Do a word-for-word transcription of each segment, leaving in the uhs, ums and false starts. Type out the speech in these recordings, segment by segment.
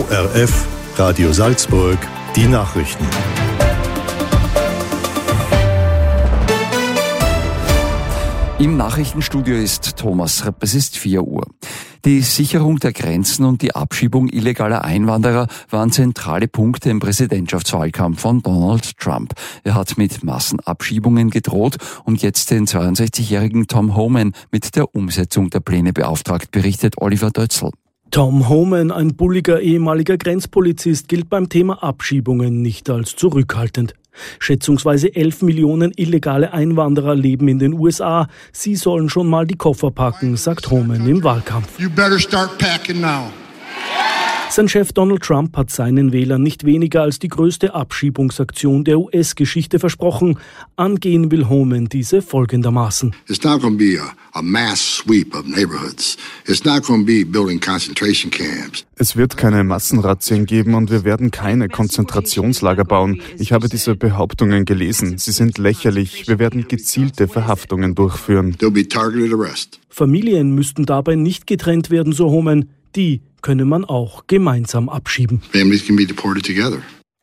O R F, Radio Salzburg, die Nachrichten. Im Nachrichtenstudio ist Thomas Repp, es ist vier Uhr. Die Sicherung der Grenzen und die Abschiebung illegaler Einwanderer waren zentrale Punkte im Präsidentschaftswahlkampf von Donald Trump. Er hat mit Massenabschiebungen gedroht und jetzt den zweiundsechzigjährigen Tom Homan mit der Umsetzung der Pläne beauftragt, berichtet Oliver Dötzl. Tom Homan, ein bulliger ehemaliger Grenzpolizist, gilt beim Thema Abschiebungen nicht als zurückhaltend. Schätzungsweise elf Millionen illegale Einwanderer leben in den U S A. Sie sollen schon mal die Koffer packen, sagt Homan im Wahlkampf. You better start packing now. Sein Chef Donald Trump hat seinen Wählern nicht weniger als die größte Abschiebungsaktion der U S-Geschichte versprochen. Angehen will Homan diese folgendermaßen. It's not going to be a, a mass sweep of neighborhoods. It's not going to be building concentration camps. Es wird keine Massenrazzien geben und wir werden keine Konzentrationslager bauen. Ich habe diese Behauptungen gelesen. Sie sind lächerlich. Wir werden gezielte Verhaftungen durchführen. There'll be targeted arrest. Familien müssten dabei nicht getrennt werden, so Homan. Die könne man auch gemeinsam abschieben. Families can be deported together.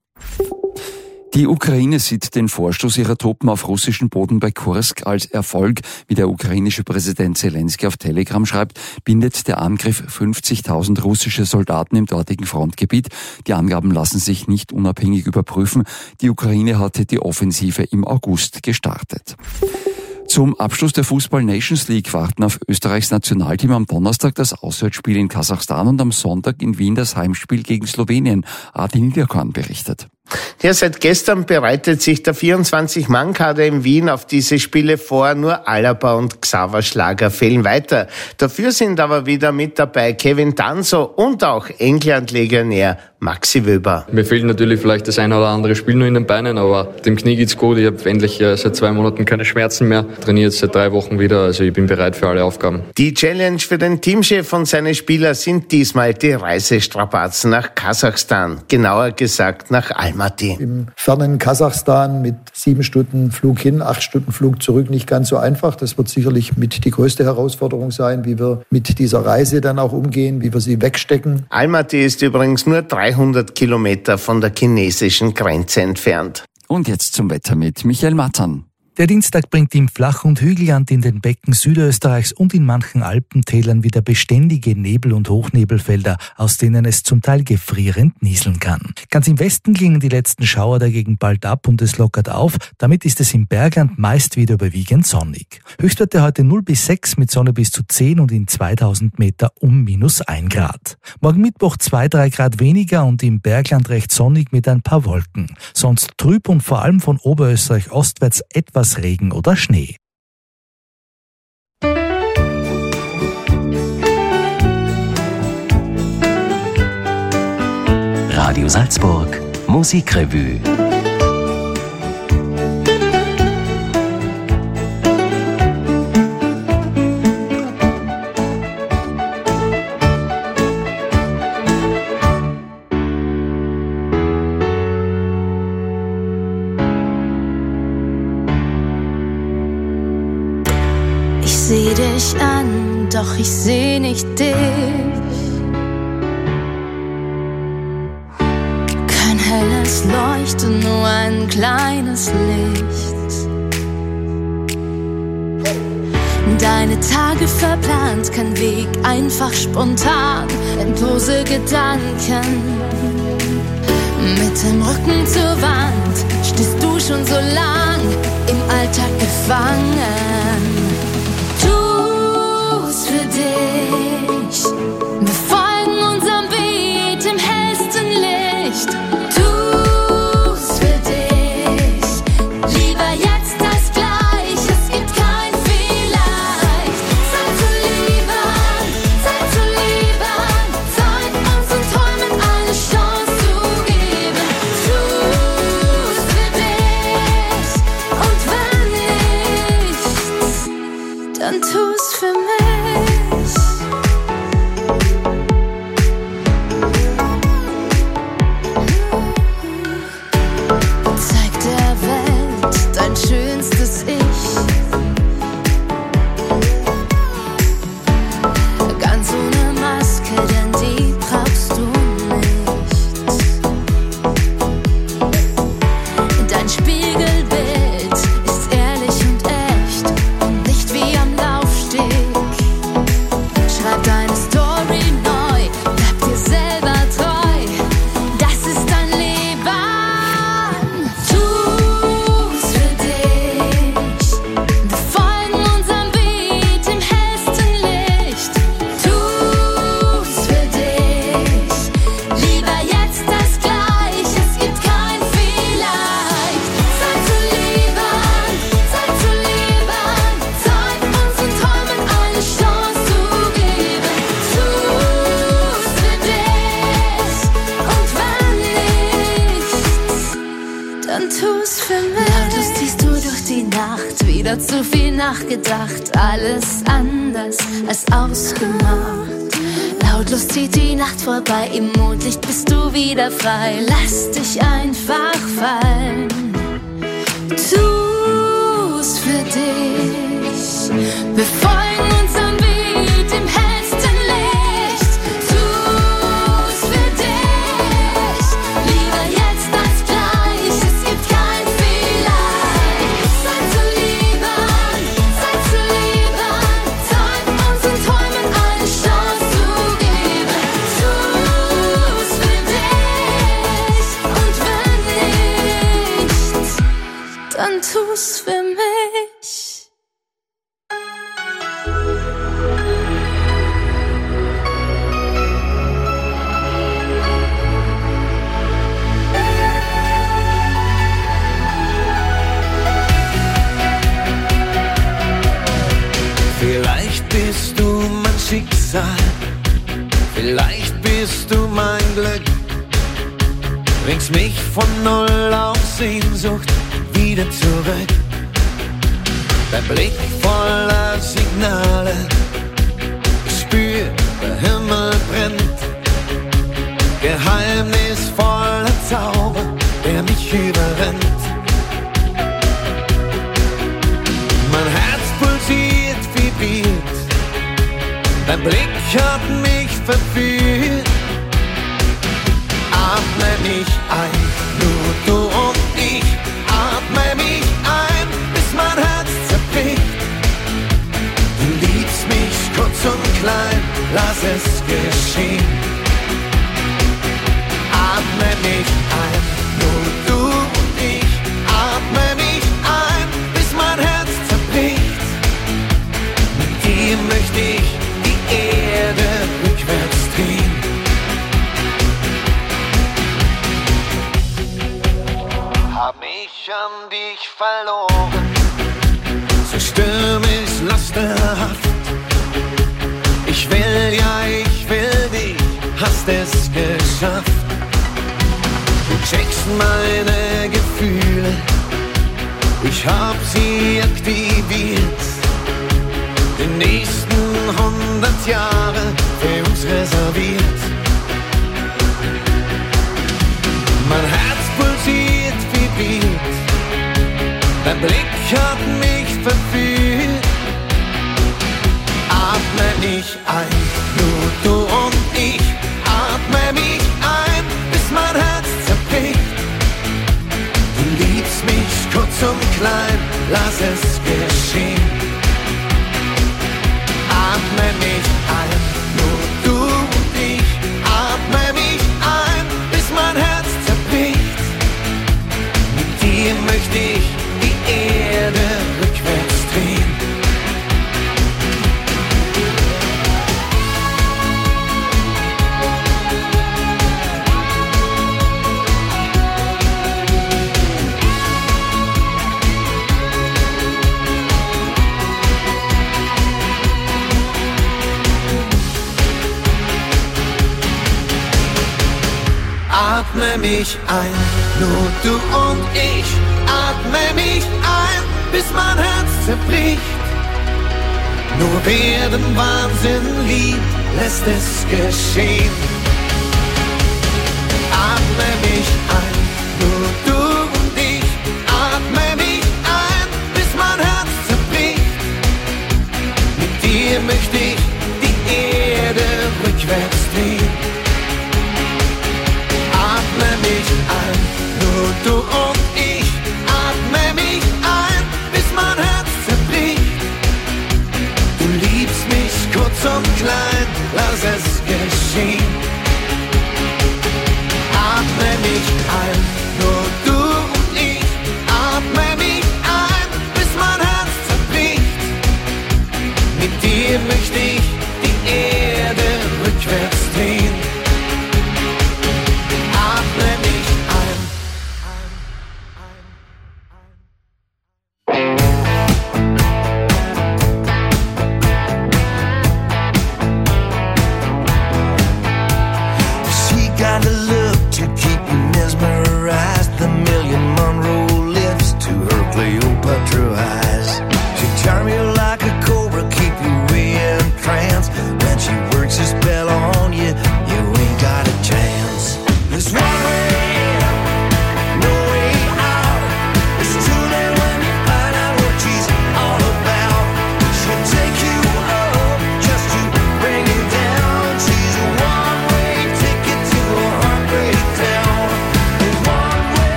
Die Ukraine sieht den Vorstoß ihrer Truppen auf russischem Boden bei Kursk als Erfolg. Wie der ukrainische Präsident Zelensky auf Telegram schreibt, bindet der Angriff fünfzigtausend russische Soldaten im dortigen Frontgebiet. Die Angaben lassen sich nicht unabhängig überprüfen. Die Ukraine hatte die Offensive im August gestartet. Zum Abschluss der Fußball-Nations League warten auf Österreichs Nationalteam am Donnerstag das Auswärtsspiel in Kasachstan und am Sonntag in Wien das Heimspiel gegen Slowenien. Adi Niederkorn berichtet. Ja, seit gestern bereitet sich der vierundzwanzig-Mann-Kader in Wien auf diese Spiele vor. Nur Alaba und Xaver Schlager fehlen weiter. Dafür sind aber wieder mit dabei Kevin Danso und auch England-Legionär Maxi Wöber. Mir fehlt natürlich vielleicht das eine oder andere Spiel nur in den Beinen, aber dem Knie geht's gut. Ich habe endlich seit zwei Monaten keine Schmerzen mehr. Trainiere jetzt seit drei Wochen wieder, also ich bin bereit für alle Aufgaben. Die Challenge für den Teamchef und seine Spieler sind diesmal die Reisestrapazen nach Kasachstan. Genauer gesagt nach Almaty. Im fernen Kasachstan mit sieben Stunden Flug hin, acht Stunden Flug zurück nicht ganz so einfach. Das wird sicherlich mit die größte Herausforderung sein, wie wir mit dieser Reise dann auch umgehen, wie wir sie wegstecken. Almaty ist übrigens nur dreihundert Kilometer von der chinesischen Grenze entfernt. Und jetzt zum Wetter mit Michael Mattern. Der Dienstag bringt im Flach- und Hügelland in den Becken Südösterreichs und in manchen Alpentälern wieder beständige Nebel- und Hochnebelfelder, aus denen es zum Teil gefrierend nieseln kann. Ganz im Westen klingen die letzten Schauer dagegen bald ab und es lockert auf. Damit ist es im Bergland meist wieder überwiegend sonnig. Höchstwerte heute null bis sechs mit Sonne bis zu zehn und in zweitausend Meter um minus ein Grad. Morgen Mittwoch zwei, drei Grad weniger und im Bergland recht sonnig mit ein paar Wolken. Sonst trüb und vor allem von Oberösterreich ostwärts etwas Regen oder Schnee. Radio Salzburg Musikrevue. Ich seh dich an, doch ich seh nicht dich. Kein helles Leuchten, nur ein kleines Licht. Deine Tage verplant, kein Weg, einfach spontan, endlose Gedanken. Mit dem Rücken zur Wand stehst du schon so lang im Alltag gefangen. Tu's für dich, wir folgen unserem Beat im hellsten Licht. Tu's für dich, lieber jetzt als gleich, es gibt kein Vielleicht. Zeit zu lieben, Zeit zu lieben, Zeit unseren Träumen eine Chance zu geben. Tu's für dich und wenn nichts, dann tu's für mich. dann tu's für mich. Lautlos ziehst du durch die Nacht, wieder zu viel nachgedacht, alles anders als ausgemacht. Lautlos zieht die Nacht vorbei, im Mondlicht bist du wieder frei. Lass dich einfach fallen, tu's für dich. Wir folgen unserem Beat im hellsten Licht. Tu's für dich, lieber jetzt als gleich. Es gibt kein Vielleicht. Sei zu lieben, sei zu lieben. Zeit unseren Träumen eine Chance zu geben. Tu's für dich und wenn nicht, dann tu's für mich. Vielleicht bist du mein Schicksal, vielleicht bist du mein Glück. Bringst mich von Null auf Sehnsucht wieder zurück. Dein Blick voller Signale, ich spür, der Himmel brennt. Geheimnisvoller Zauber, der mich überrennt. Mein Herz pulsiert, vibriert, dein Blick hat mich verführt. Atme mich ein, nur du und ich. Atme mich ein, bis mein Herz zerbricht. Du liebst mich kurz und klein, lass es geschehen. Atme mich ein, nur du und ich. Atme mich ein, bis mein Herz zerbricht. Mit dir möchte ich die Erde rückwärts drehen. Hab mich an dich verloren, so stürmisch lasterhaft. Ich will, ja, ich will dich, hast es geschafft. Du checkst meine Gefühle, ich hab sie aktiviert. Die nächsten hundert Jahre für uns reserviert. Mein Herz pulsiert, vibriert, dein Blick hat mich verführt. Atme mich ein, nur du und ich. Atme mich ein, bis mein Herz zerbricht. Du liebst mich kurz und klein, lass es geschehen. Atme mich ein, nur du und ich. Atme mich ein, bis mein Herz zerbricht. Mit dir möchte ich die Erde rückwärts drehen. Atme mich ein, nur du und ich. Atme mich ein, bis mein Herz zerbricht. Nur wer den Wahnsinn liebt, lässt es geschehen. Atme mich ein, nur du und ich. Atme mich ein, bis mein Herz zerbricht. Mit dir möchte ich die Erde rückwärts drehen. Atme mich ein, nur du und ich. Atme mich ein, bis mein Herz zerbricht. Du liebst mich kurz und klein, lass es geschehen.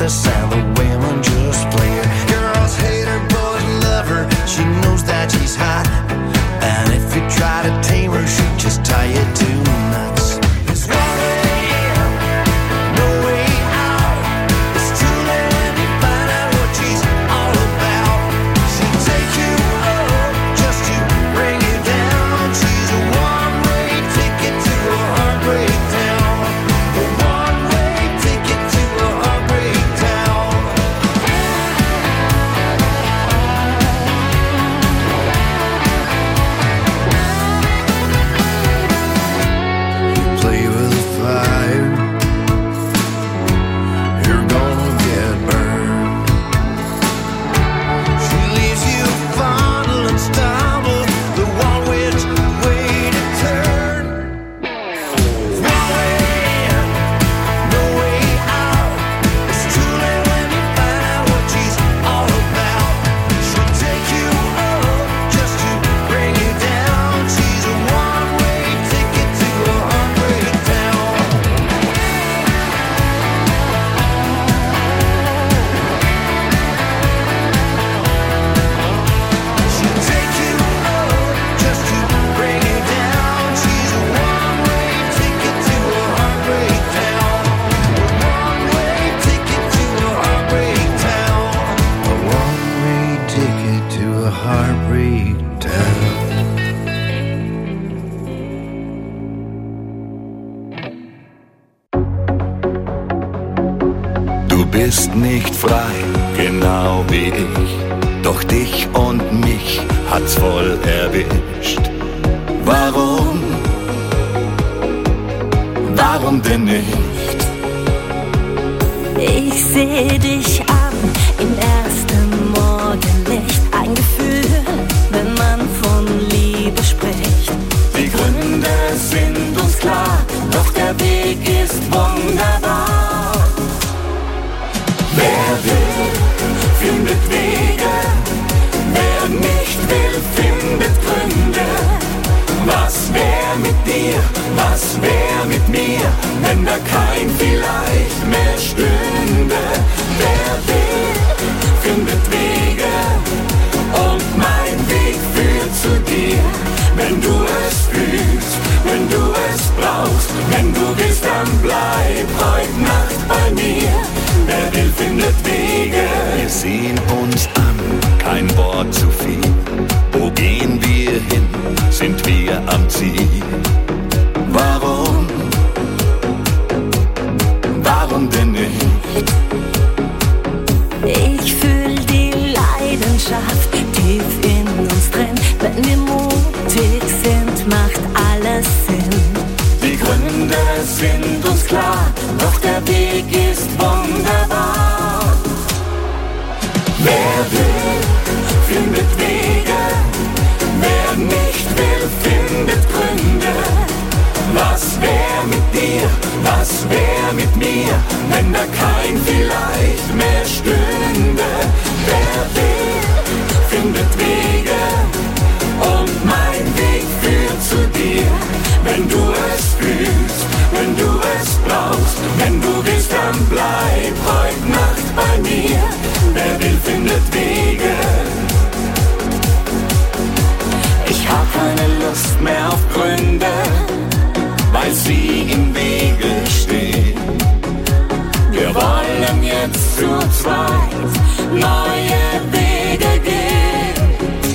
the sound of women just play her. Girls hate her, boys love her. She knows that she's hot, and if you try to tame her, she'll just tie you to nuts. There's one way in, no way out. It's too late to find out what she's all about. She'll take you up just to bring you down. She's a one-way ticket to a heartbreak town. A one-way ticket to a heartbreak town. You play with fire, you're gonna get burned. She leaves you fondle and stumble, the one which way to turn. One way in, no way out. It's too late when you find out what she's all about. She'll take you up just to bring you down. She's a one-way ticket to a heartbreak town. She'll take you up just to bring you down. She's a one-way ticket to a heartbreak town. A one-way ticket to a heartbreak town. A one-way ticket to a heartbreak town. Du bist nicht frei, genau wie ich, doch dich und mich hat's voll erwischt. Warum? Warum denn nicht? Ich seh dich an im ersten Morgenlicht. Ein Gefühl, wenn man von Liebe spricht. Die Gründe sind uns klar, doch der Weg ist wunderbar. Wer will, findet Wege. Wer nicht will, findet Gründe. Was wär mit dir, was wär mit mir, wenn da kein Vielleicht mehr stünde? Wer will, findet Wege. Und mein Weg führt zu dir. Wenn du es fühlst, wenn du es brauchst, wenn du willst, dann bleib heut Nacht bei mir. Wer will, findet Wege. Wir sehen uns an, kein Wort zu viel. Wo gehen wir hin? Sind wir am Ziel? Warum? Warum denn nicht? Ich fühl die Leidenschaft tief in uns drin. Wenn wir mutig sind, macht alles Sinn. Die Gründe sind uns klar, doch der Weg ist wunderbar. Wer will, findet Wege. Wer nicht will, findet Gründe. Was wär mit dir, was wär mit mir, wenn da kein Vielleicht mehr stünde? Wer will, findet Wege. Und mein Weg führt zu dir. Wenn du es fühlst, wenn du es brauchst, wenn du willst, dann bleib heut Nacht bei mir. Wer will, findet Wege. Ich hab keine Lust mehr auf Gründe, weil sie im Wege stehen. Wir wollen jetzt zu zweit neue Wege gehen.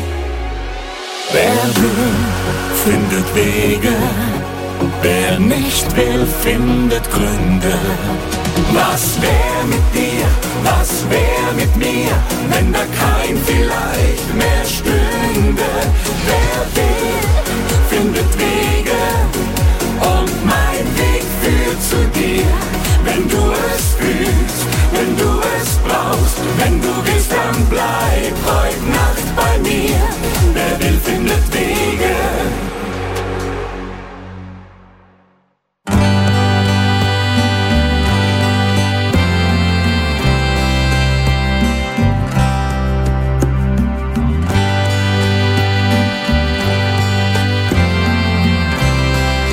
Wer will, findet Wege. Wer nicht will, findet Gründe. Was wär mit dir, was wär mit mir, wenn da kein Vielleicht mehr stünde? Wer will, findet Wege. Und mein Weg führt zu dir. Wenn du es fühlst, wenn du es brauchst, wenn du willst, dann bleib heut Nacht bei mir. Wer will, findet Wege.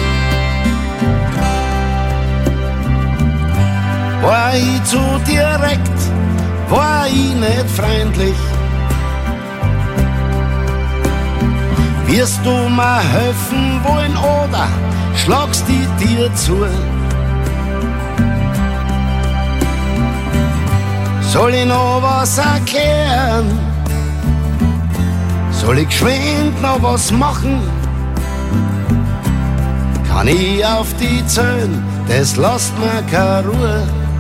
War ich zu dir recht Dialekt war ich nicht freundlich. Wirst du mir helfen wollen oder schlagst die dir zu? Soll ich noch was erklären? Soll ich geschwind noch was machen? Kann ich auf die zählen, das lasst mir keine Ruhe.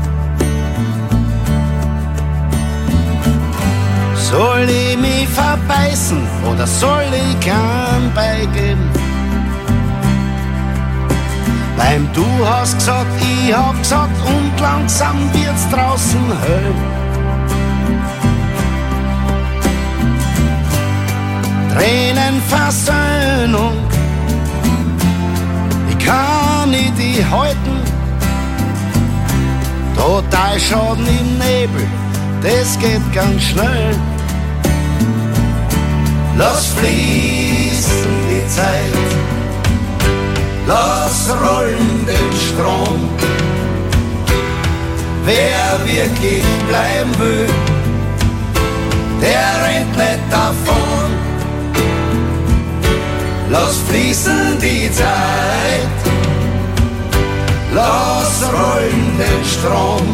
Soll ich mich verbeißen oder soll ich keinen beigeben? Beim Du hast gesagt, ich hab gesagt und langsam wird's draußen hell. Tränenversöhnung, wie kann ich die halten? Total Schaden im Nebel, das geht ganz schnell. Lass fließen die Zeit, lass rollen den Strom. Wer wirklich bleiben will, der rennt nicht davon. Lass fließen die Zeit, lass rollen den Strom.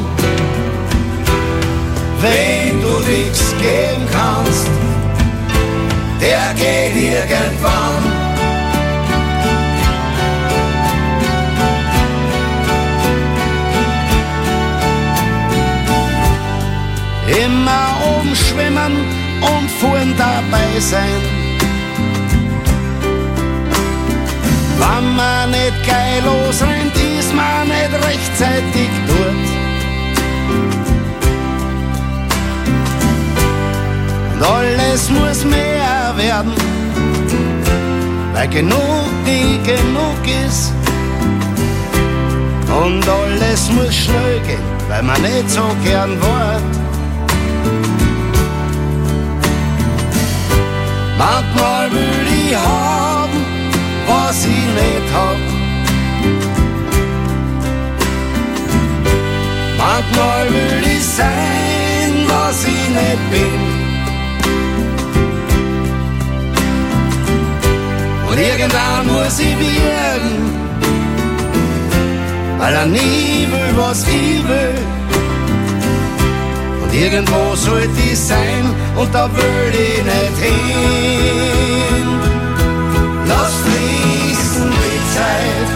Wenn du nichts geben kannst, der geht irgendwann. Immer umschwimmen und vorn dabei sein. Wenn man nicht geil losrennt, ist man nicht rechtzeitig dort. Und alles muss mehr werden, weil genug nie genug ist. Und alles muss schnell gehen, weil man nicht so gern wart. Manchmal will ich haben, was ich nicht hab. Manchmal will ich sein, was ich nicht bin. Und irgendwann muss ich werden, weil er nie will, was ich will. Und irgendwo sollte ich sein, und da will ich nicht hin. Lass fließen die Zeit,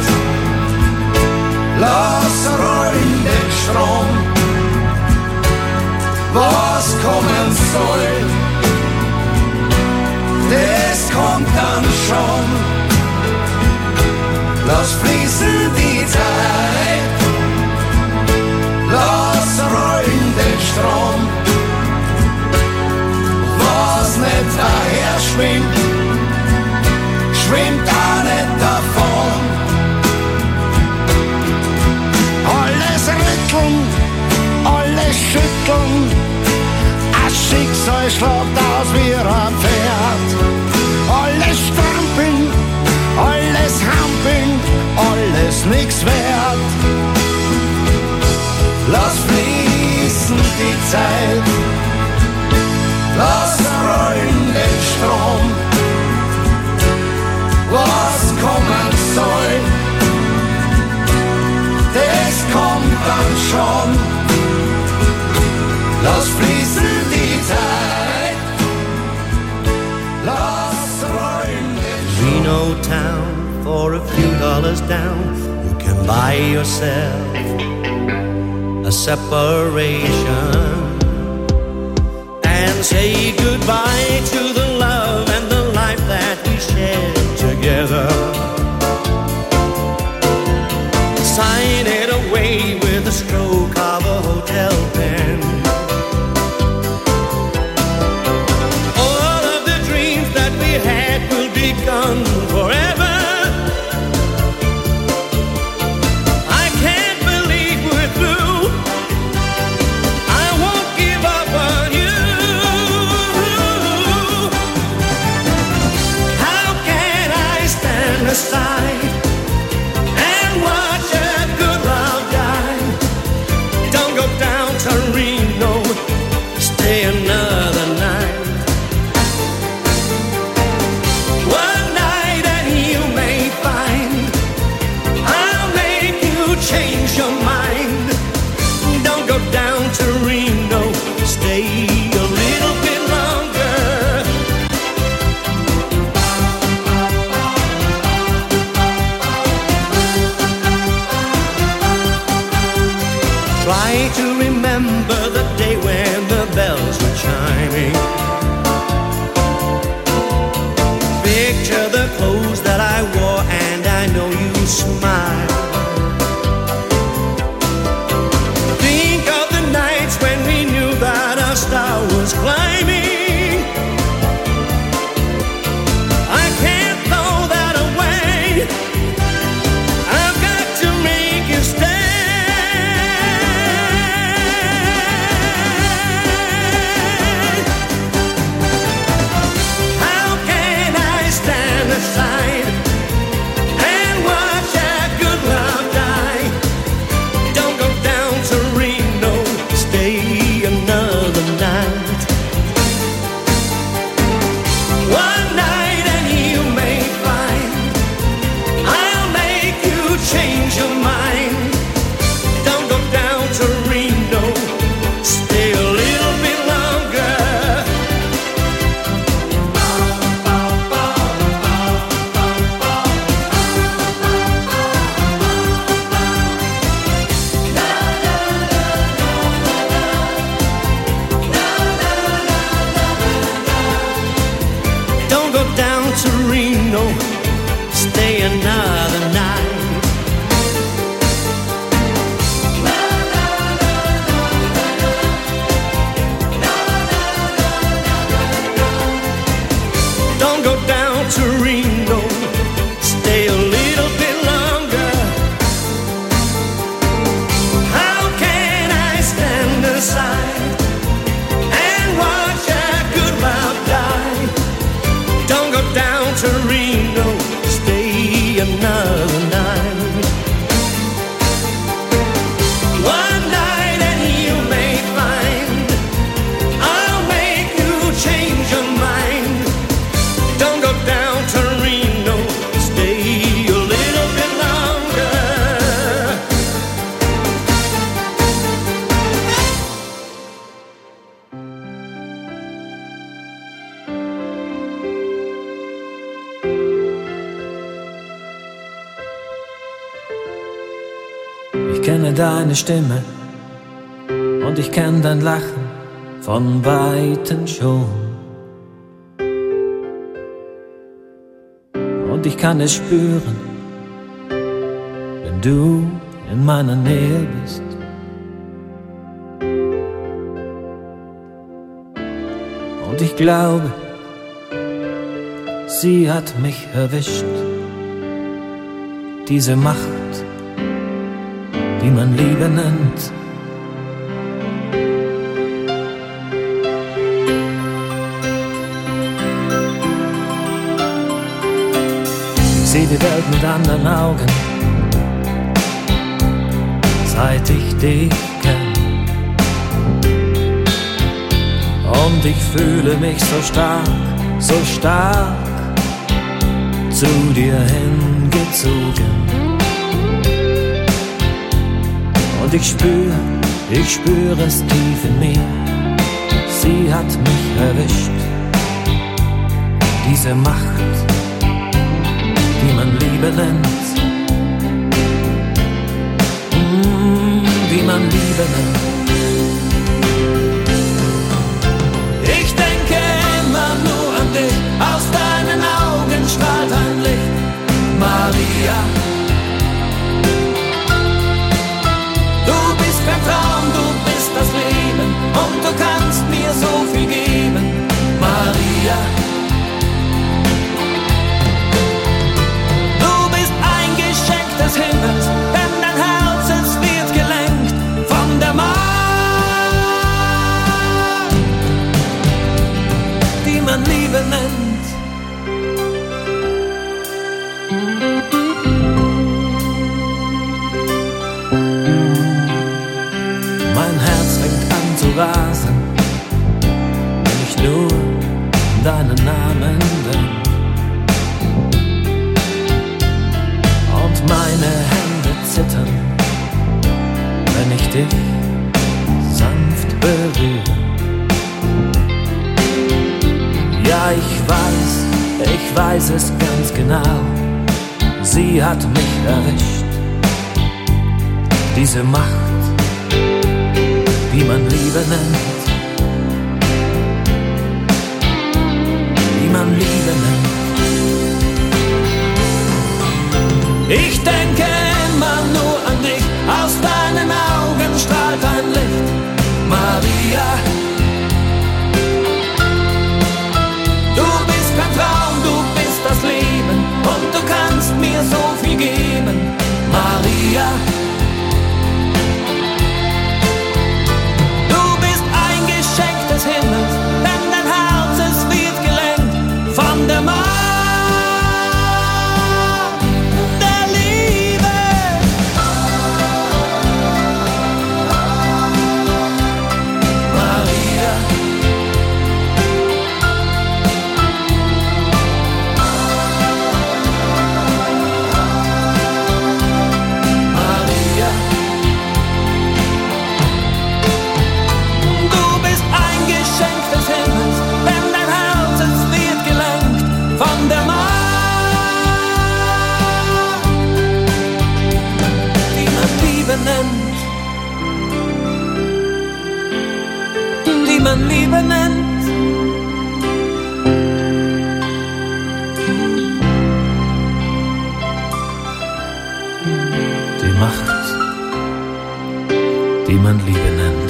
lass rollen den Strom. Was kommen soll, das kommt dann schon. Lass fließen die Zeit, lass rollen den Strom. Was nicht daher schwimmt, schwimmt auch nicht davon. Alles rütteln, alles schütteln, ein Schicksal schlagt aus wie ein Pferd. Alles strampeln, alles hampeln, alles nix wert. Lass fließen die Zeit, lass rollen den Strom. Was kommen soll, das kommt dann schon. Lass fließen die Zeit, lass rollen den Strom. Reno town, for a few dollars down, you can buy yourself a separation and say goodbye to the love and the life that we shared together. Sign it away with a stroke of a hotel pen. All of the dreams that we had will be gone forever. I can't believe we're through. I kenne deine Stimme und ich kenn dein Lachen von Weitem schon. Und ich kann es spüren, wenn du in meiner Nähe bist. Und ich glaube, sie hat mich erwischt. Diese Macht, die man Liebe nennt. Ich seh die Welt mit anderen Augen, seit ich dich kenn. Und ich fühle mich so stark, so stark zu dir hingezogen. Und ich spür, ich spür es tief in mir, sie hat mich erwischt. Diese Macht, die man Liebe nennt, mm, wie man Liebe nennt. Ich denke immer nur an dich, aus deinen Augen strahlt ein Licht, Maria. Du bist kein Traum, du bist das Leben und du kannst mir so viel geben, Maria. Du bist ein Geschenk des Himmels, denn dein Herz, es wird gelenkt von der Macht, die man Liebe nennt. Mein Herz fängt an zu rasen, wenn ich nur deinen Namen nenn. Und meine Hände zittern, wenn ich dich sanft berühre. Ja, ich weiß, ich weiß es ganz genau, sie hat mich erwischt. Diese Macht, wie man Liebe nennt, wie man Liebe nennt. Ich denke immer nur an dich, aus deinen Augen strahlt ein Licht, Maria. Du bist kein Traum, du bist das Leben und du kannst mir so viel geben, Maria. Himmels, denn dein Herz, es wird gelenkt von der Macht der Liebe. Maria. Maria. Du bist ein Geschenk des Himmels, denn dein Herz, es wird gelenkt von der Macht, die man Liebe nennt, die man Liebe nennt. Die Macht, die man Liebe nennt.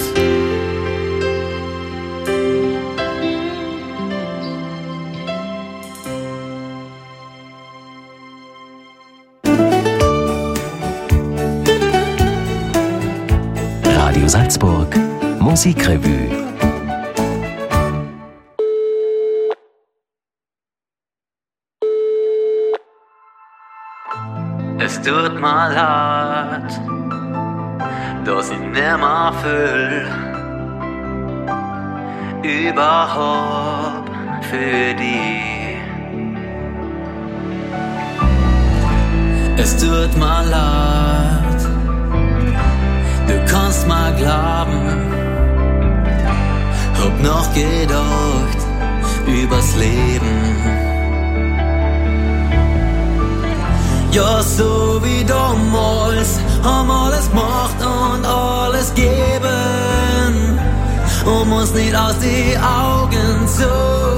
Radio Salzburg Musikrevue. Es tut mir leid, dass ich nimmer fühl, überhaupt für dich. Es tut mir leid, du kannst mal glauben, hab noch gedacht übers Leben. Ja, so wie damals haben alles gemacht und alles geben, um uns nicht aus die Augen zu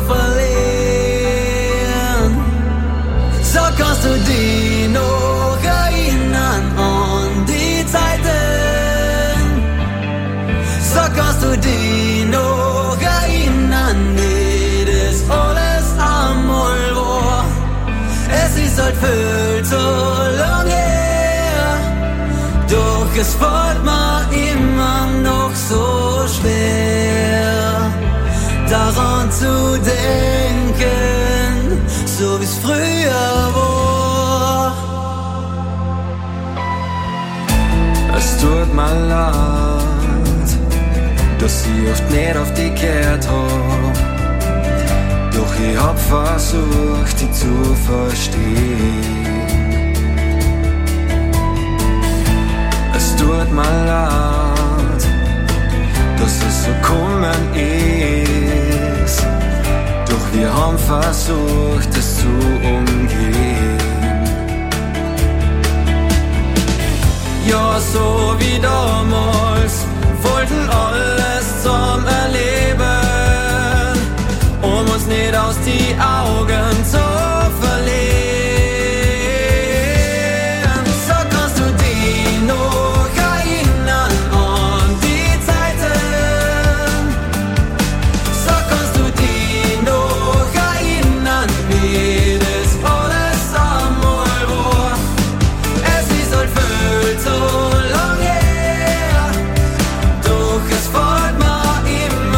verlieren. So kannst du dich noch erinnern an die Zeiten. So kannst du dich noch erinnern, wie das alles einmal war. Es ist halt viel zu lang her, doch es fällt mir immer noch so schwer, daran zu denken, so wie's früher war. Es tut mir leid, dass ich oft nicht auf dich gehört hab, doch ich hab versucht, dich zu verstehen. Es tut mir leid, dass es so kommen ist, doch wir haben versucht, es zu umgehen. Ja, so wie damals wollten alles zum Erleben, um uns nicht aus die Augen zu verlieren. So kannst du dich noch erinnern an die Zeiten. So kannst du dich noch erinnern, wie das alles einmal war. Es ist halt viel zu lang her, doch es fällt mir immer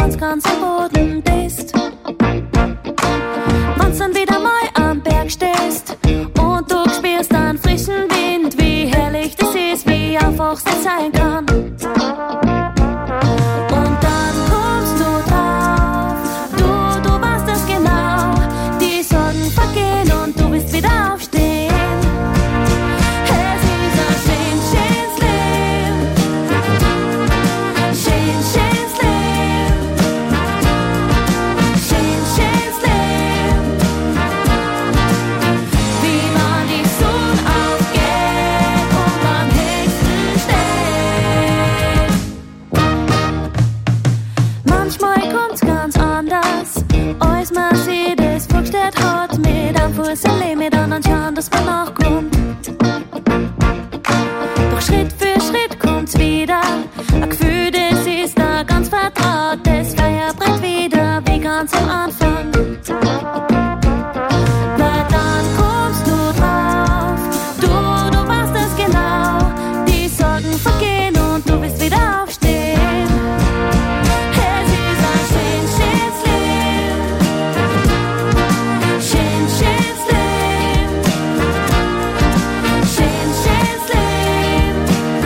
ganz, ganz am Boden bist. Wenn's dann wieder mal am Berg stehst und du spürst einen frischen Wind, wie herrlich das ist, wie einfach es sein kann. Und dann kommst du drauf, du, du weißt es genau, die Sorgen vergehen und du wirst wieder aufstehen. Es ist ein schön, schönes Leben, schön, schönes Leben, schön, schönes Leben, wie man die Sonne aufgeht und am höchsten steht. Manchmal kommt's ganz anders, als man sich das vorgestellt hat, mit einem Fuß im Leben, mit anderen schauen, dass man nachkommt. Doch Schritt für Schritt kommt's wieder, ein Gefühl, das ist da ganz vertraut, das Feuer brennt wieder, wie ganz am Anfang. Weil dann kommst du drauf, du, du weißt es genau, die Sorgen vergehen und du wirst wieder aufstehen. Es ist ein schön, schönes Leben, schön, schönes Leben, schön, schönes Leben,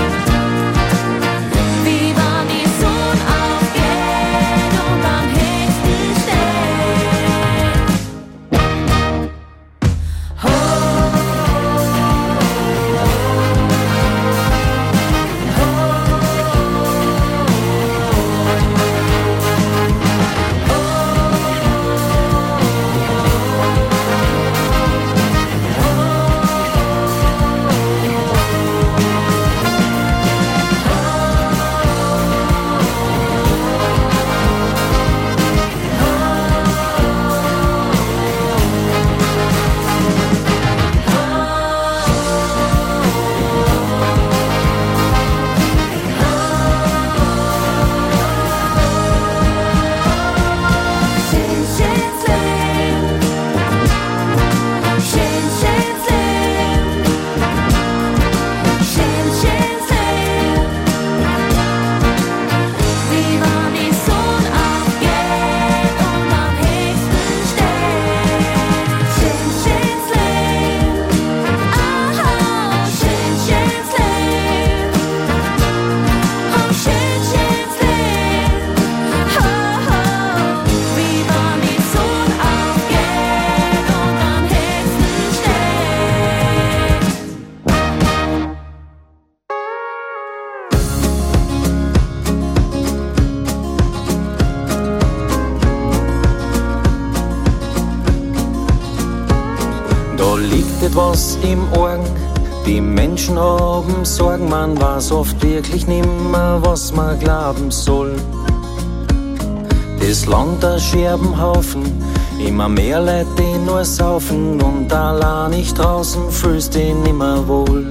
wie wann die Sonne aufgeht und am höchsten steht. Oh, schön, schönes Leben, schön, schönes Leben, schön, schönes Leben, wie wann die Sonne aufgeht und am höchsten steht. Schön, schönes Leben, aha, schön, schönes Leben, oh, schön, schönes Leben, oh, oh, wie wann die Sonne aufgeht und am höchsten steht. Da liegt etwas im Argen, die Menschen haben Sorgen, man weiß oft wirklich nimmer, was man glauben soll. Das Land ein Scherbenhaufen, immer mehr Leute, die nur saufen und allein nicht draußen fühlst dich nimmer wohl.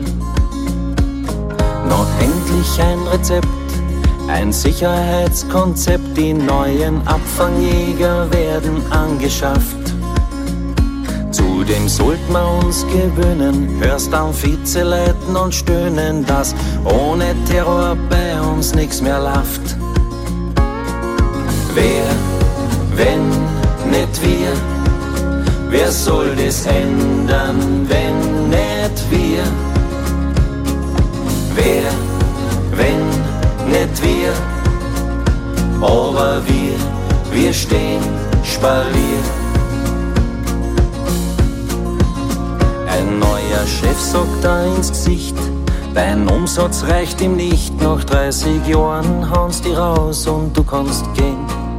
Noch endlich ein Rezept, ein Sicherheitskonzept, die neuen Abfangjäger werden angeschafft. Zudem sollten wir uns gewöhnen, hörst am Vizeleiten und stöhnen, dass ohne Terror bei uns nichts mehr läuft. Wer, wenn nicht wir, wer soll das ändern, wenn nicht wir? Wer, wenn nicht wir, aber wir, wir stehen spaliert. Ein neuer Chef sagt da ins Gesicht, dein Umsatz reicht ihm nicht, nach dreißig Jahren haust die raus und du kannst gehen.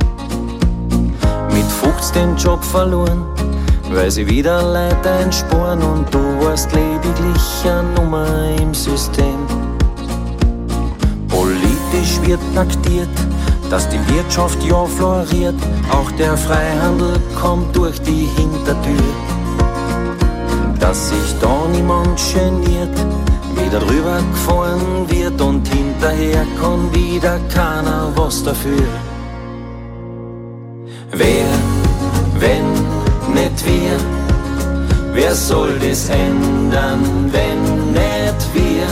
Mit fünfzig den Job verloren, weil sie wieder Leute einsporen und du warst lediglich eine Nummer im System. Politisch wird paktiert, dass die Wirtschaft ja floriert, auch der Freihandel kommt durch die Hintertür. Dass sich da niemand geniert, wieder drüber gefahren wird und hinterher kann wieder keiner was dafür. Wer, wenn nicht wir, wer soll das ändern, wenn nicht wir?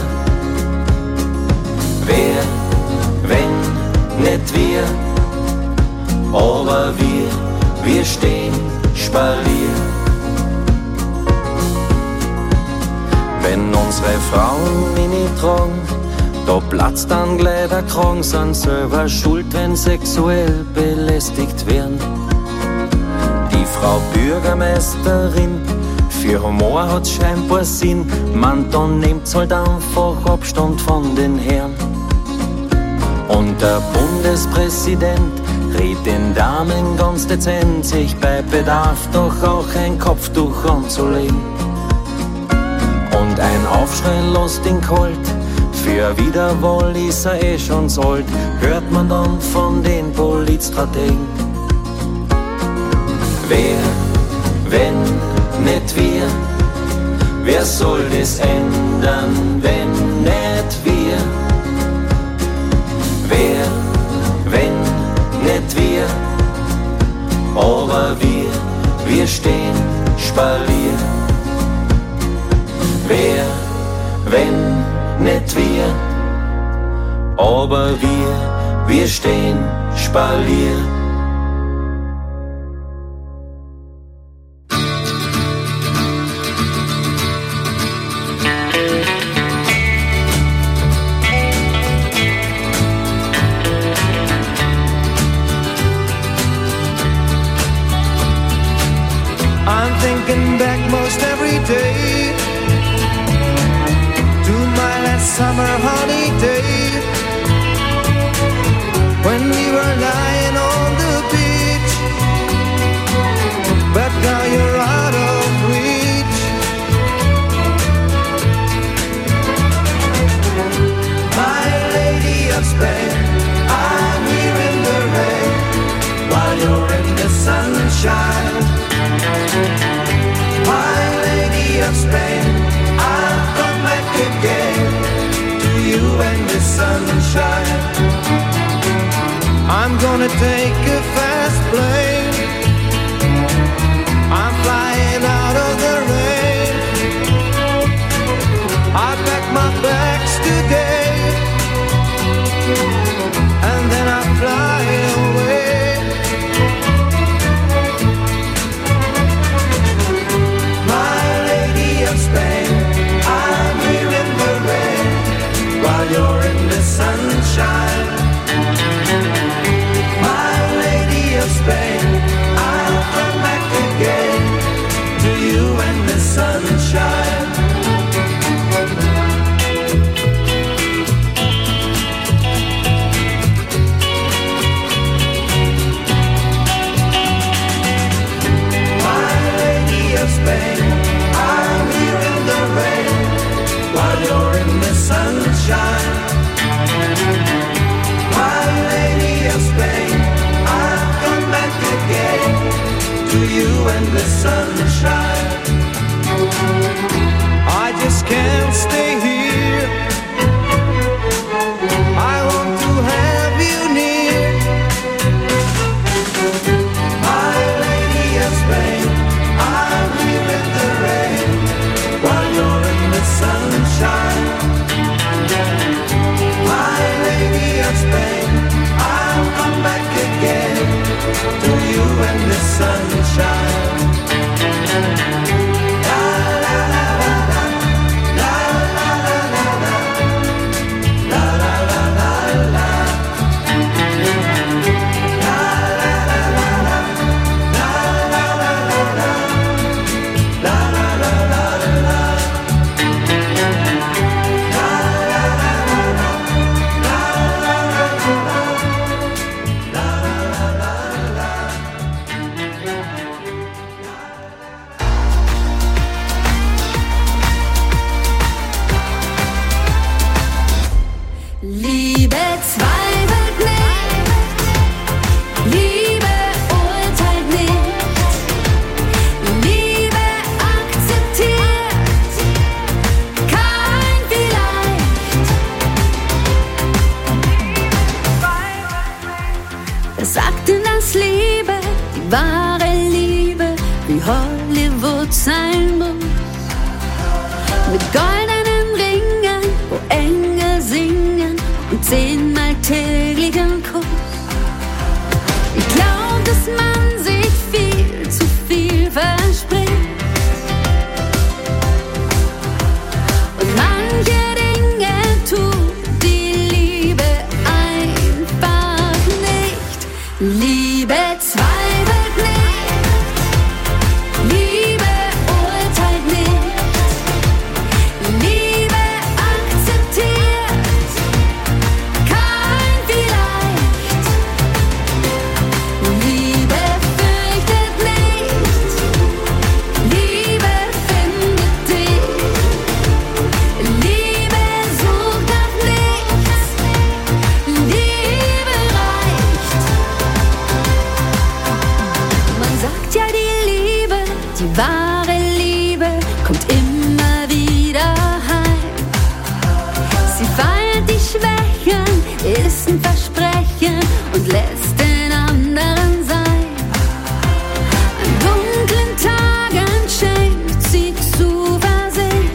Wer, wenn nicht wir, aber wir, wir stehen Spalier. Wenn unsere Frauen Mini tragen, da platzt dann gleich der Kragen, sind selber schuld, wenn sexuell belästigt werden. Die Frau Bürgermeisterin, für Humor hat's scheinbar Sinn, man, dann nehmt's halt einfach Abstand von den Herren. Und der Bundespräsident rät den Damen ganz dezent, sich bei Bedarf doch auch ein Kopftuch anzulegen. Und ein Aufschrei lässt ihn kalt, für Wiederwahl ist er eh schon alt, hört man dann von den Politstrategen. Wer, wenn nicht wir, wer soll das ändern, wenn nicht wir? Wer, wenn nicht wir, aber wir, wir stehen Spalier. Wer, wenn nicht wir, aber wir, wir stehen Spalier. I'm thinking back most every day to my last summer holiday, when we were lying on the beach, but now you're out of reach. My lady of Spain, I'm here in the rain, while you're in the sunshine. My lady of Spain, I'll come back again to you and the sunshine. I'm gonna take a fast plane, I'm flying out of the rain. I pack my bags today, and then I fly away. You're in the sunshine, my lady of Spain. I'll come back again to you and the sunshine. My lady of Spain, I'm here in the rain, while you're in the sunshine. My lady of Spain, I'll come back again to you and the sunshine. I just can't stay here, I want to have you near. My lady of Spain, I'm here in the rain, while you're in the sunshine. My lady of Spain, I'll come back again to you and the sunshine. La la la la la, la la la la la, la la la la la, la la la la la, la la la la la, la la la la la. Liebe zweifelt nicht, Liebe urteilt nicht, Liebe akzeptiert kein Vielleicht. Wer sagt denn, dass Liebe, die wahre Liebe, wie Hollywood sein muss? Mit goldenen Ringen, wo Engel singen und zehnmal täglichen Kuss. Ich glaube, Liebe zweifelt nicht, Liebe urteilt nicht, Liebe akzeptiert kein Vielleicht. Liebe fürchtet nicht, Liebe findet dich, Liebe sucht nach nichts, Liebe reicht. Man sagt ja, die Liebe, die wahre Liebe, kommt immer wieder heim. Sie feiert die Schwächen, ist ein Versprechen und lässt den anderen sein. An dunklen Tagen schenkt sie Zuversicht.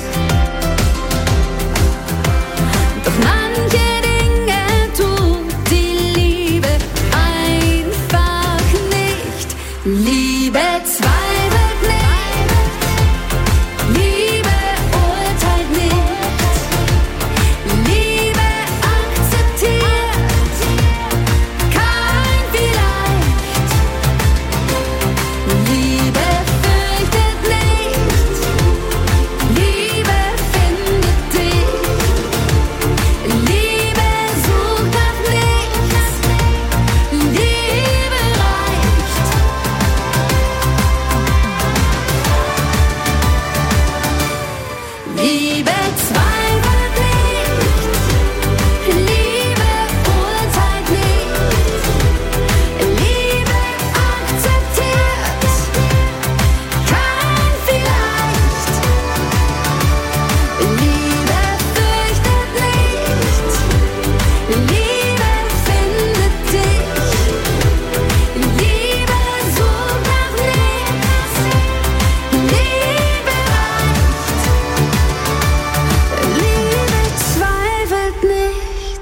Doch manche Dinge tut die Liebe einfach nicht. Liebe zweifelt nicht, Liebe urteilt nicht, Liebe akzeptiert kein Vielleicht. Liebe fürchtet nicht, Liebe findet dich, Liebe sucht nach nichts, Liebe reicht. Liebe zweifelt nicht, Liebe urteilt nicht, Liebe akzeptiert kein Vielleicht. Liebe fürchtet nicht, Liebe findet dich, Liebe sucht nach nichts, Liebe reicht. Liebe zweifelt nicht.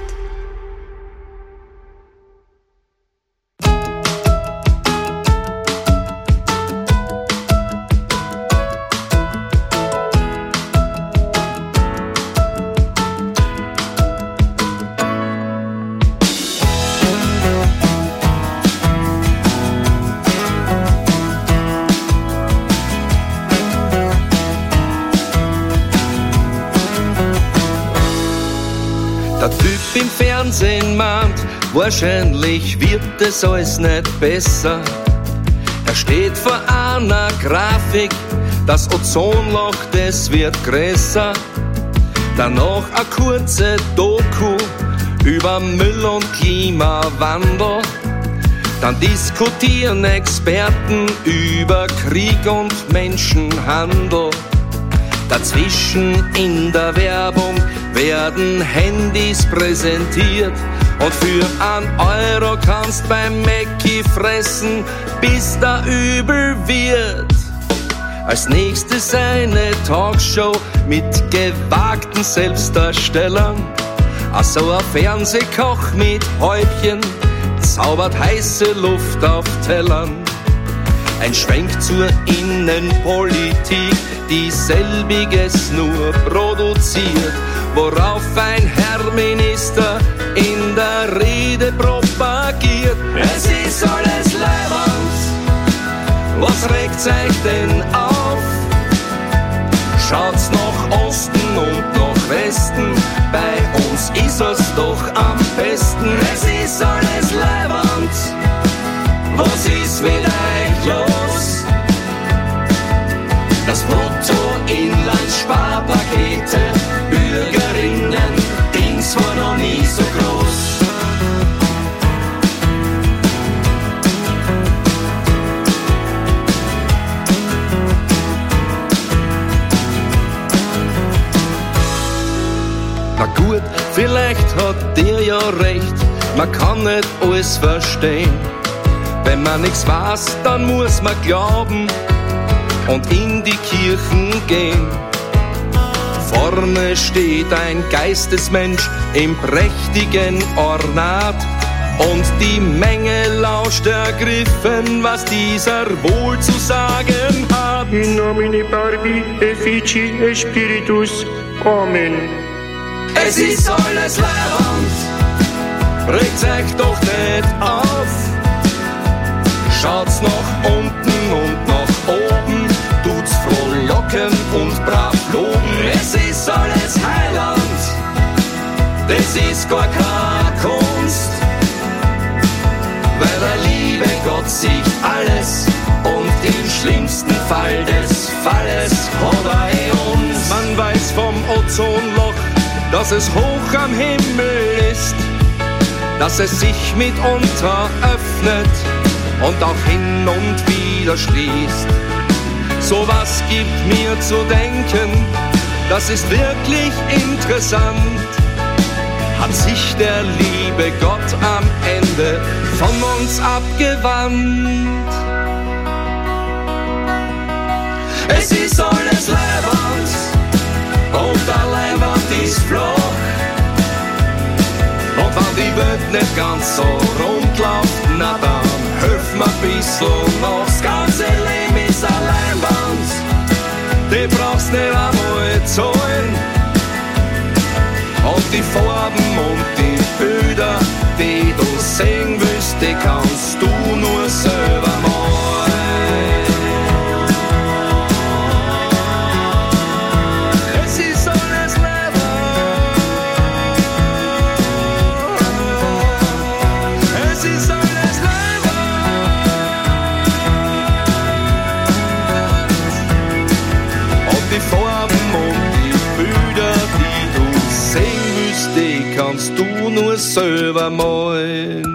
Der Typ im Fernsehen meint, wahrscheinlich wird es alles nicht besser. Er steht vor einer Grafik, das Ozonloch, das wird größer. Danach eine kurze Doku über Müll und Klimawandel. Dann diskutieren Experten über Krieg und Menschenhandel. Dazwischen in der Werbung werden Handys präsentiert und für einen Euro kannst beim Mäcki fressen, bis da übel wird. Als nächstes eine Talkshow mit gewagten Selbstdarstellern. Ach so, ein Fernsehkoch mit Häubchen zaubert heiße Luft auf Tellern. Ein Schwenk zur Innenpolitik, die selbiges nur produziert, worauf ein Herr Minister in der Rede propagiert. Es ist alles leibend, was regt's euch denn auf? Schaut's nach Osten und nach Westen, bei uns ist es doch am besten. Es ist alles leibend, was ist mit euch los? Das Bruttoinlandssparpakete, Bürgerinnen, Dings war noch nie so groß. Na gut, vielleicht hat der ja recht, man kann nicht alles verstehen. Wenn man nichts weiß, dann muss man glauben und in die Kirchen gehen. Vorne steht ein Geistesmensch im prächtigen Ornat und die Menge lauscht ergriffen, was dieser wohl zu sagen hat. In nomine Patri et Filii et Spiritus. Amen. Es ist alles leibend, regt euch doch nicht auf. Schaut's nach unten und nach oben, tut's frohlocken und brav loben. Es ist alles Heiland, das ist gar keine Kunst, weil der liebe Gott sieht alles und im schlimmsten Fall des Falles hat er eh uns. Man weiß vom Ozonloch, dass es hoch am Himmel ist, dass es sich mitunter öffnet und auch hin und wieder schließt. Sowas gibt mir zu denken, das ist wirklich interessant. Hat sich der liebe Gott am Ende von uns abgewandt? Es ist alles Leinwand und der Leinwand ist flach. Und wenn die Welt nicht ganz so rund läuft, na dann hilf mir ein bisschen noch. Das ganze Leben ist eine Leinwand, die brauchst nicht einmal zahlen. Und die Farben und die Bilder, die du sehen willst, die kannst du nur selber malen. Es ist alles Leben, es ist alles Leben. Und die Farben und die Bilder, die du sehen willst, die kannst du nur selber malen.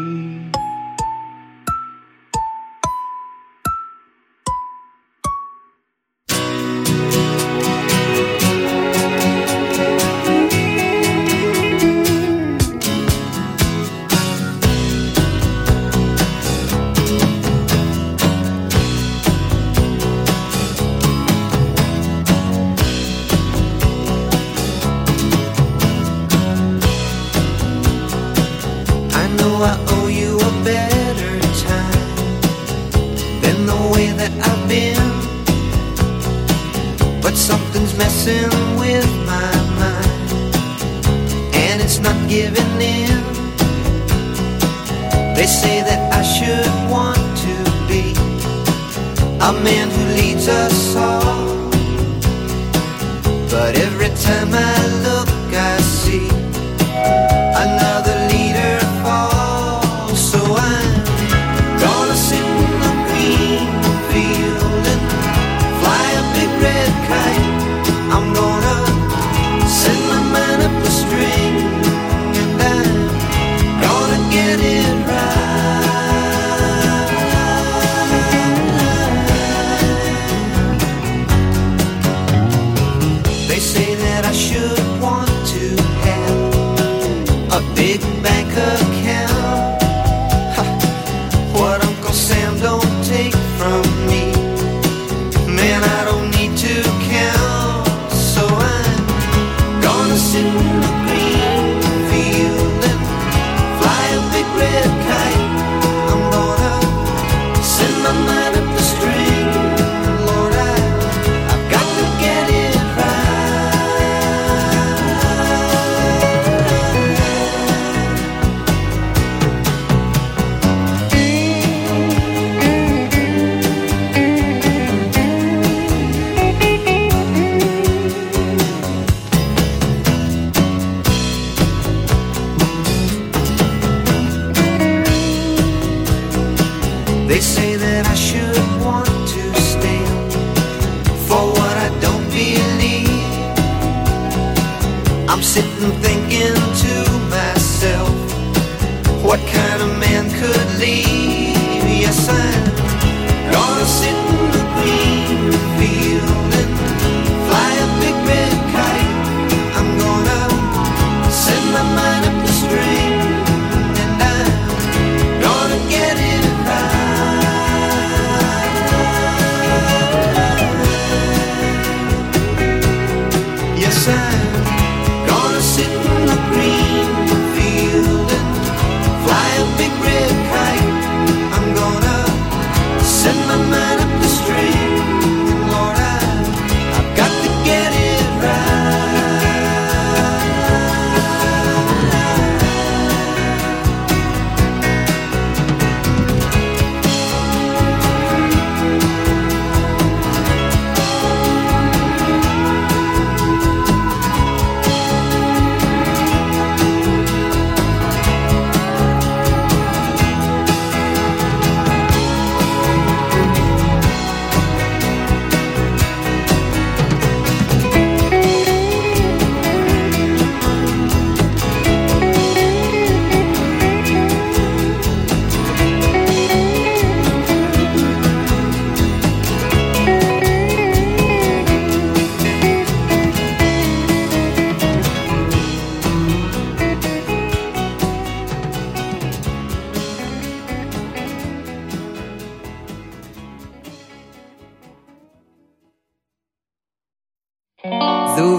Yes, I'm gonna sit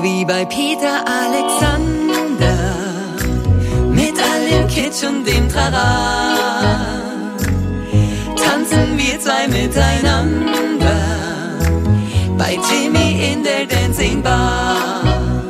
wie bei Peter Alexander, mit all dem Kitsch und dem Trara, tanzen wir zwei miteinander, bei Jimmy in der Dancing Bar.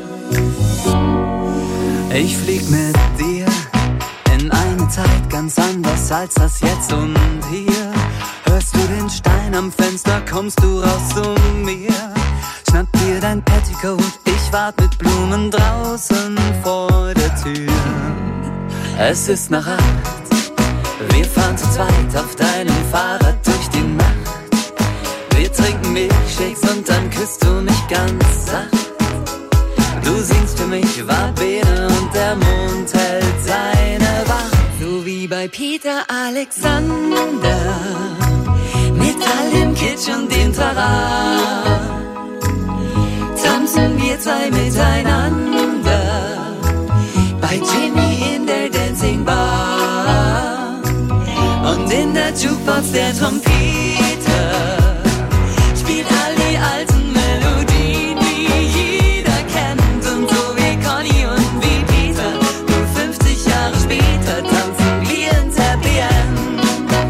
Ich flieg mit dir in eine Zeit ganz anders als das Jetzt und hier. Hörst du den Stein am Fenster, kommst du raus zu mir. Schnapp dir dein Petticoat, ich wart mit Blumen draußen vor der Tür. Es ist nach acht, wir fahren zu zweit auf deinem Fahrrad durch die Nacht. Wir trinken Milchshakes und dann küsst du mich ganz sacht. Du singst für mich Wabene und der Mond hält seine Wacht. So wie bei Peter Alexander, mit all dem Kitsch und dem Trara, tanzen wir zwei miteinander, bei Jimmy in der Dancing Bar. Und in der Jukebox der Trompeter spielt all die alten Melodien, die jeder kennt. Und so wie Conny und wie Peter, nur fünfzig Jahre später tanzen wir ins Happy End.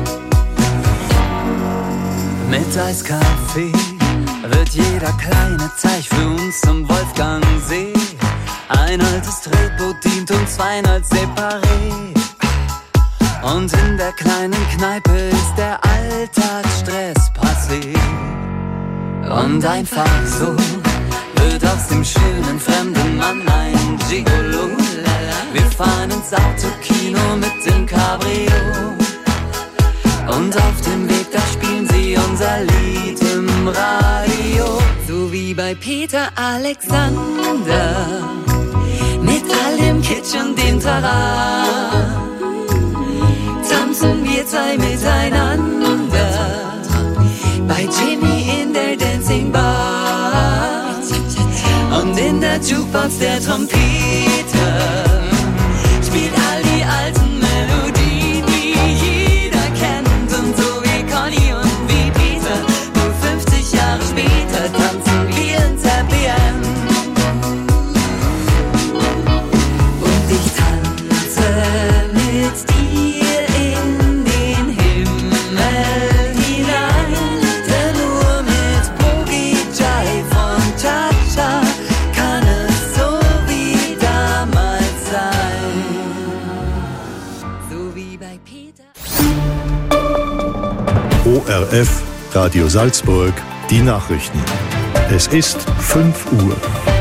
Mit Eiskaffee wird jeder kleine Teich für uns zum Wolfgangsee. Ein altes Tretboot dient uns fein als Separé. Und in der kleinen Kneipe ist der Alltagsstress passé. Und einfach so wird aus dem schönen fremden Mann ein Gigolo. Wir fahren ins Autokino mit dem Cabrio. Und auf dem Weg, da spielen sie unser Lied im Radio. So wie bei Peter Alexander, mit all dem Kitsch und dem Trara, tanzen wir zwei miteinander, bei Jimmy in der Dancing Bar. Und in der Jukebox der Trompeter spielt all die alten Melodien, die jeder kennt. Und so wie Conny und wie Peter, nur fünfzig Jahre später tanzen wir ins Happy End. Und ich tanze mit dir in den Himmel hinein, denn nur mit Boogie, Jive und Cha-Cha kann es so wie damals sein. So wie bei Peter. O R F, Radio Salzburg, die Nachrichten. Es ist fünf Uhr.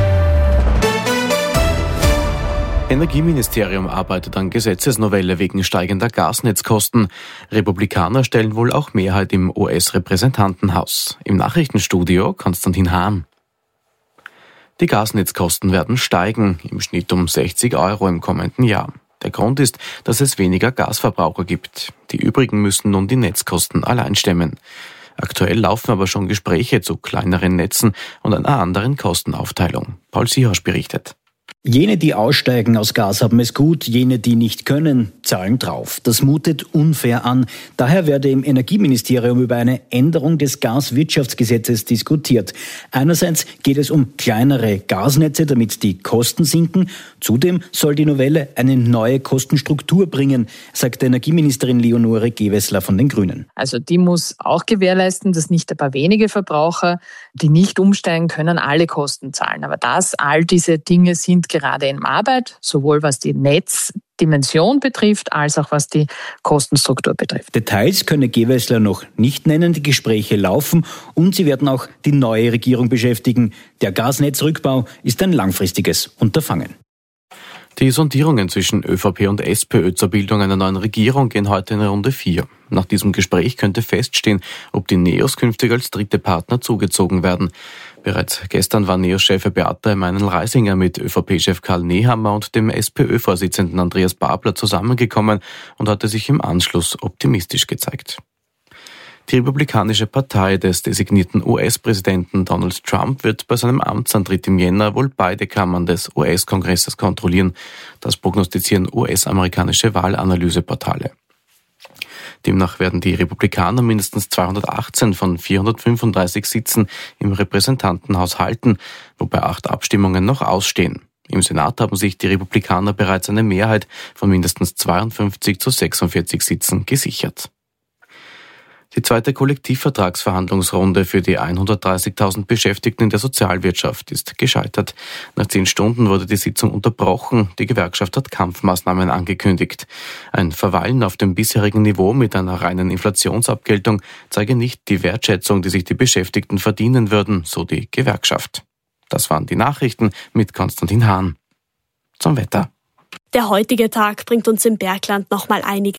Energieministerium arbeitet an Gesetzesnovelle wegen steigender Gasnetzkosten. Republikaner stellen wohl auch Mehrheit im U S-Repräsentantenhaus. Im Nachrichtenstudio Konstantin Hahn. Die Gasnetzkosten werden steigen, im Schnitt um sechzig Euro im kommenden Jahr. Der Grund ist, dass es weniger Gasverbraucher gibt. Die übrigen müssen nun die Netzkosten allein stemmen. Aktuell laufen aber schon Gespräche zu kleineren Netzen und einer anderen Kostenaufteilung. Paul Siehosch berichtet. Jene, die aussteigen aus Gas, haben es gut, jene, die nicht können, zahlen drauf. Das mutet unfair an. Daher werde im Energieministerium über eine Änderung des Gaswirtschaftsgesetzes diskutiert. Einerseits geht es um kleinere Gasnetze, damit die Kosten sinken. Zudem soll die Novelle eine neue Kostenstruktur bringen, sagt Energieministerin Leonore Gewessler von den Grünen. Also die muss auch gewährleisten, dass nicht ein paar wenige Verbraucher, die nicht umsteigen können, alle Kosten zahlen. Aber das, all diese Dinge sind gerade in Arbeit, sowohl was die Netzdimension betrifft, als auch was die Kostenstruktur betrifft. Details könne Gewessler noch nicht nennen, die Gespräche laufen und sie werden auch die neue Regierung beschäftigen. Der Gasnetzrückbau ist ein langfristiges Unterfangen. Die Sondierungen zwischen ÖVP und SPÖ zur Bildung einer neuen Regierung gehen heute in Runde vier. Nach diesem Gespräch könnte feststehen, ob die NEOS künftig als dritte Partner zugezogen werden. Bereits gestern war NEOS-Chef Beata Meinl-Reisinger mit ÖVP-Chef Karl Nehammer und dem SPÖ-Vorsitzenden Andreas Babler zusammengekommen und hatte sich im Anschluss optimistisch gezeigt. Die Republikanische Partei des designierten U S-Präsidenten Donald Trump wird bei seinem Amtsantritt im Jänner wohl beide Kammern des U S-Kongresses kontrollieren. Das prognostizieren U S-amerikanische Wahlanalyseportale. Demnach werden die Republikaner mindestens zweihundertachtzehn von vierhundertfünfunddreißig Sitzen im Repräsentantenhaus halten, wobei acht Abstimmungen noch ausstehen. Im Senat haben sich die Republikaner bereits eine Mehrheit von mindestens zweiundfünfzig zu sechsundvierzig Sitzen gesichert. Die zweite Kollektivvertragsverhandlungsrunde für die hundertdreißigtausend Beschäftigten in der Sozialwirtschaft ist gescheitert. Nach zehn Stunden wurde die Sitzung unterbrochen. Die Gewerkschaft hat Kampfmaßnahmen angekündigt. Ein Verweilen auf dem bisherigen Niveau mit einer reinen Inflationsabgeltung zeige nicht die Wertschätzung, die sich die Beschäftigten verdienen würden, so die Gewerkschaft. Das waren die Nachrichten mit Konstantin Hahn. Zum Wetter. Der heutige Tag bringt uns im Bergland nochmal einige